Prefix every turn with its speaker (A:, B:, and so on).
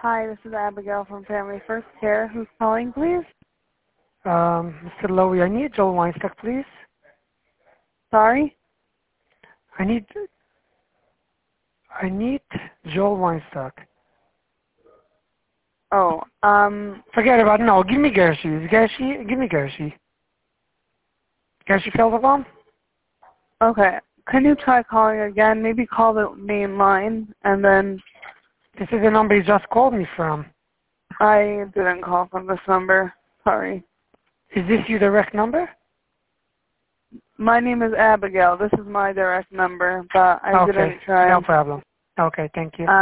A: Hi, this is Abigail from Family First Care. Who's calling, please?
B: Mr. Lowy, I need Joel Weinstock, please.
A: Sorry?
B: I need Joel Weinstock.
A: Oh,
B: Forget about it. No, give me Gershi. Give me Gershi. Gershi Felderbaum?
A: okay. Can you try calling again? Maybe call the main line, and then...
B: This is the number you just called me from.
A: I didn't call from this number. Sorry.
B: Is this your direct number?
A: My name is Abigail. This is my direct number, but I didn't try.
B: No problem. Okay, thank you.